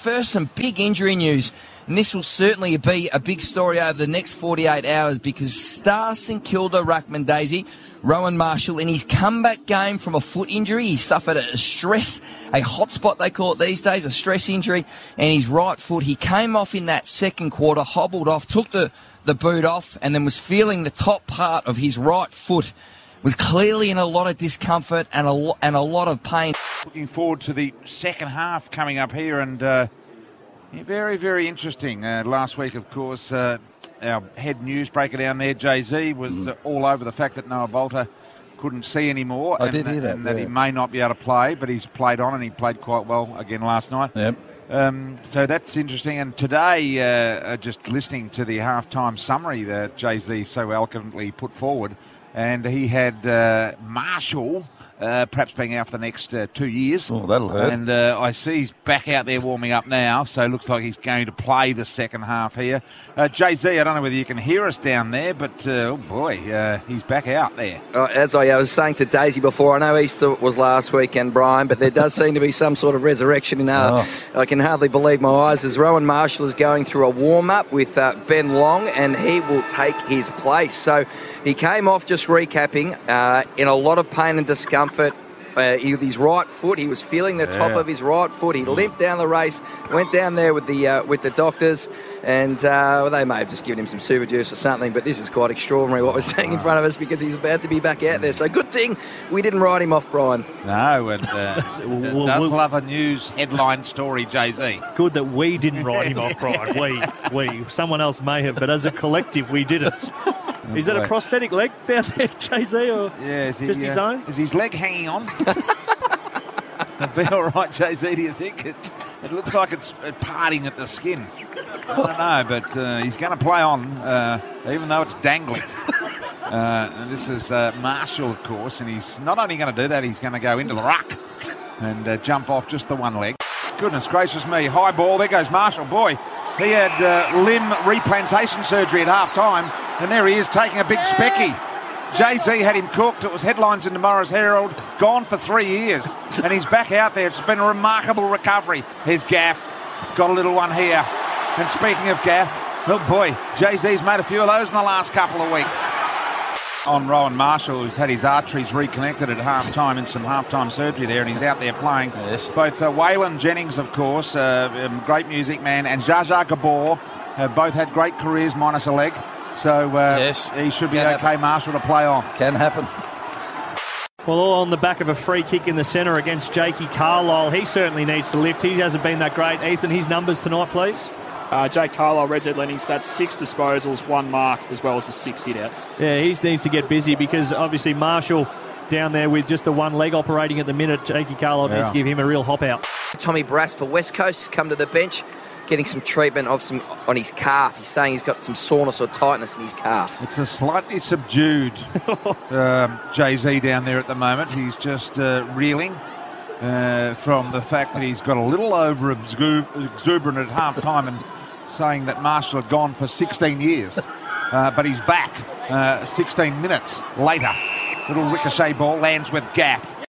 first, some big injury news. And this will certainly be a big story over the next 48 hours because star St Kilda ruckman Daisy, Rowan Marshall, in his comeback game from a foot injury, he suffered a hotspot they call it these days, a stress injury, and his right foot. He came off in that second quarter, hobbled off, took the boot off, and then was feeling the top part of his right foot. Was clearly in a lot of discomfort and a lot of pain. Looking forward to the second half coming up here, and very, very interesting. Last week, of course, our head newsbreaker down there, Jay-Z, was all over the fact that Noah Bolter couldn't see anymore. I did hear that. And that he may not be able to play, but he's played on, and he played quite well again last night. Yep. So that's interesting. And today, just listening to the halftime summary that Jay-Z so eloquently put forward, and he had Marshall perhaps being out for the next 2 years. Oh, that'll hurt. And I see he's back out there warming up now, so it looks like he's going to play the second half here. Jay-Z, I don't know whether you can hear us down there, but, he's back out there. As I was saying to Daisy before, I know Easter was last weekend, Brian, but there does seem to be some sort of resurrection in I can hardly believe my eyes as Rowan Marshall is going through a warm-up with Ben Long, and he will take his place. So he came off, just recapping, in a lot of pain and discomfort. With his right foot, he was feeling the top of his right foot. He limped down the race, went down there with the doctors, and they may have just given him some super juice or something, but this is quite extraordinary what we're seeing in front of us because he's about to be back out there. So good thing we didn't write him off, Brian. No, and does love a news headline story, Jay-Z. Good that we didn't write him off, Brian. We. Someone else may have, but as a collective, we didn't. Is that a prosthetic leg down there, Jay-Z, or just his own? Is his leg hanging on? It'll be all right, Jay-Z, do you think? It looks like it's parting at the skin. I don't know, but he's going to play on, even though it's dangling. And this is Marshall, of course, and he's not only going to do that, he's going to go into the ruck and jump off just the one leg. Goodness gracious me, high ball, there goes Marshall. Boy, he had limb replantation surgery at half-time, and there he is taking a big specky. Jay-Z had him cooked. It was headlines in tomorrow's Herald. Gone for 3 years. And he's back out there. It's been a remarkable recovery. Here's Gaff. Got a little one here. And speaking of Gaff, oh boy, Jay-Z's made a few of those in the last couple of weeks. On Rowan Marshall, who's had his arteries reconnected at half-time in some half-time surgery there, and he's out there playing. Yes. Both Waylon Jennings, of course, great music man, and Zsa Zsa Gabor have both had great careers minus a leg. So he should be okay, Marshall, to play on. Can happen. Well, all on the back of a free kick in the centre against Jakey Carlisle. He certainly needs to lift. He hasn't been that great. Ethan, his numbers tonight, please. Jake Carlisle, Reds Head Lending stats, 6 disposals, 1 mark, as well as the 6 hit-outs. Yeah, he needs to get busy because obviously Marshall down there with just the one leg operating at the minute. Jakey Carlisle needs to give him a real hop out. Tommy Brass for West Coast come to the bench, getting some treatment on his calf. He's saying he's got some soreness or tightness in his calf. It's a slightly subdued Jay-Z down there at the moment. He's just reeling from the fact that he's got a little over exuberant at half-time and saying that Marshall had gone for 16 years. But he's back 16 minutes later. Little ricochet ball lands with Gaff.